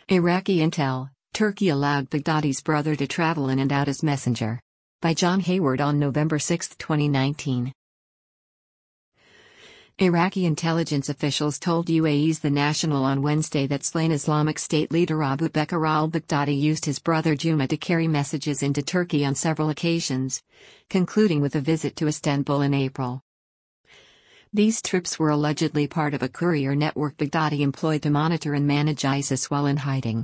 Iraqi intel: Turkey allowed Baghdadi's brother to travel in and out as messenger. By John Hayward on November 6, 2019. Iraqi intelligence officials told UAE's The National on Wednesday that slain Islamic State leader Abu Bakr al-Baghdadi used his brother Juma to carry messages into Turkey on several occasions, concluding with a visit to Istanbul in April. These trips were allegedly part of a courier network Baghdadi employed to monitor and manage ISIS while in hiding.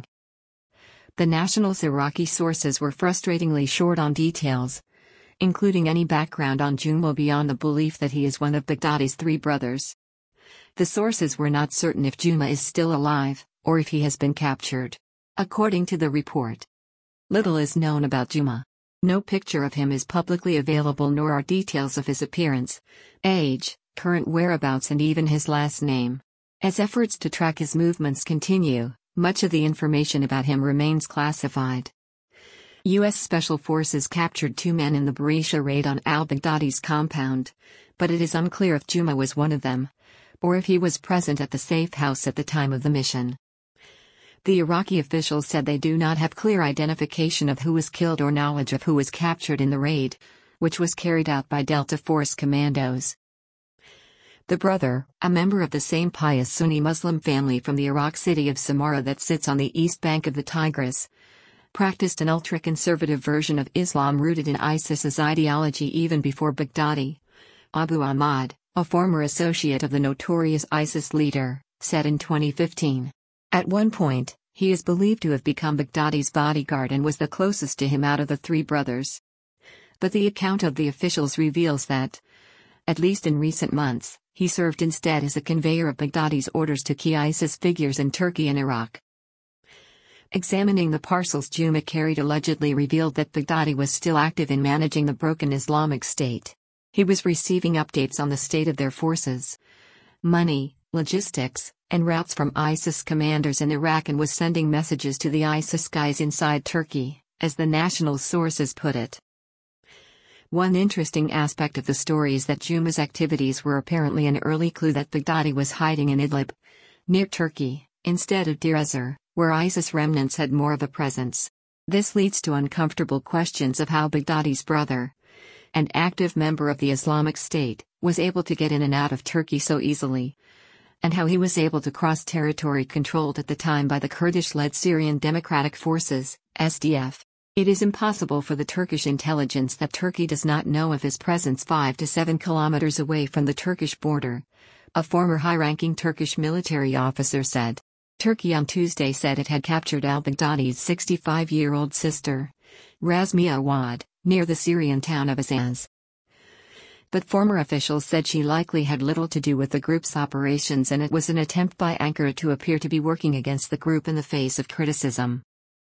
The National's Iraqi sources were frustratingly short on details, including any background on Juma beyond the belief that he is one of Baghdadi's three brothers. The sources were not certain if Juma is still alive, or if he has been captured. According to the report, little is known about Juma. No picture of him is publicly available, nor are details of his appearance, age, current whereabouts, and even his last name. As efforts to track his movements continue, much of the information about him remains classified. U.S. Special Forces captured two men in the Barisha raid on al-Baghdadi's compound, but it is unclear if Juma was one of them, or if he was present at the safe house at the time of the mission. The Iraqi officials said they do not have clear identification of who was killed or knowledge of who was captured in the raid, which was carried out by Delta Force commandos. The brother, a member of the same pious Sunni Muslim family from the Iraq city of Samarra that sits on the east bank of the Tigris, practiced an ultra-conservative version of Islam rooted in ISIS's ideology even before Baghdadi. Abu Ahmad, a former associate of the notorious ISIS leader, said in 2015. At one point, he is believed to have become Baghdadi's bodyguard and was the closest to him out of the three brothers. But the account of the officials reveals that, at least in recent months, he served instead as a conveyor of Baghdadi's orders to key ISIS figures in Turkey and Iraq. Examining the parcels Juma carried allegedly revealed that Baghdadi was still active in managing the broken Islamic State. He was receiving updates on the state of their forces, money, logistics, and routes from ISIS commanders in Iraq, and was sending messages to the ISIS guys inside Turkey, as the National sources put it. One interesting aspect of the story is that Juma's activities were apparently an early clue that Baghdadi was hiding in Idlib, near Turkey, instead of Deir ez-Zor, where ISIS remnants had more of a presence. This leads to uncomfortable questions of how Baghdadi's brother, an active member of the Islamic State, was able to get in and out of Turkey so easily, and how he was able to cross territory controlled at the time by the Kurdish-led Syrian Democratic Forces, SDF. It is impossible for the Turkish intelligence that Turkey does not know of his presence 5 to 7 kilometers away from the Turkish border, a former high-ranking Turkish military officer said. Turkey on Tuesday said it had captured al-Baghdadi's 65-year-old sister, Razmia Awad, near the Syrian town of Azaz. But former officials said she likely had little to do with the group's operations, and it was an attempt by Ankara to appear to be working against the group in the face of criticism.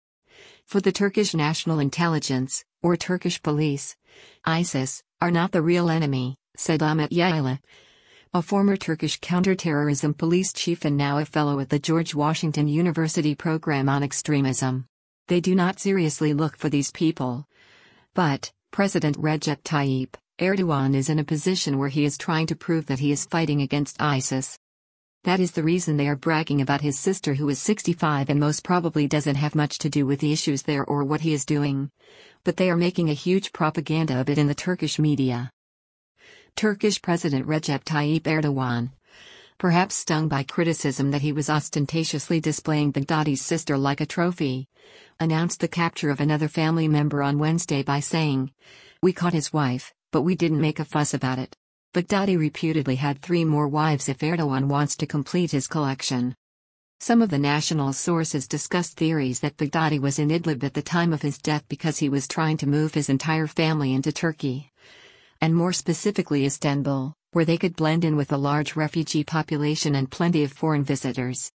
For the Turkish National Intelligence, or Turkish police, ISIS are not the real enemy, said Ahmet Yayla, a former Turkish counterterrorism police chief and now a fellow at the George Washington University Program on Extremism. They do not seriously look for these people. But President Recep Tayyip Erdogan is in a position where he is trying to prove that he is fighting against ISIS. That is the reason they are bragging about his sister, who is 65 and most probably doesn't have much to do with the issues there or what he is doing. But they are making a huge propaganda of it in the Turkish media. Turkish President Recep Tayyip Erdogan, perhaps stung by criticism that he was ostentatiously displaying Baghdadi's sister like a trophy, announced the capture of another family member on Wednesday by saying, "We caught his wife, but we didn't make a fuss about it." Baghdadi reputedly had 3 more wives if Erdogan wants to complete his collection. Some of the national sources discussed theories that Baghdadi was in Idlib at the time of his death because he was trying to move his entire family into Turkey, and more specifically Istanbul, where they could blend in with a large refugee population and plenty of foreign visitors.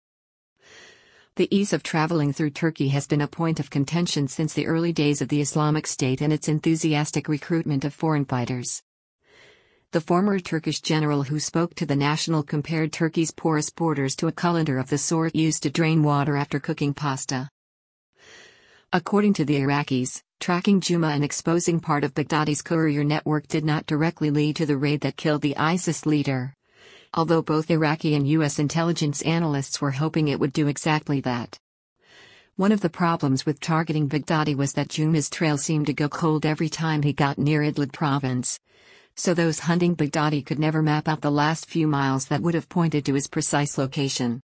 The ease of traveling through Turkey has been a point of contention since the early days of the Islamic State and its enthusiastic recruitment of foreign fighters. The former Turkish general who spoke to the National compared Turkey's porous borders to a colander of the sort used to drain water after cooking pasta. According to the Iraqis, tracking Juma and exposing part of Baghdadi's courier network did not directly lead to the raid that killed the ISIS leader, although both Iraqi and U.S. intelligence analysts were hoping it would do exactly that. One of the problems with targeting Baghdadi was that Juma's trail seemed to go cold every time he got near Idlib province. So those hunting Baghdadi could never map out the last few miles that would have pointed to his precise location.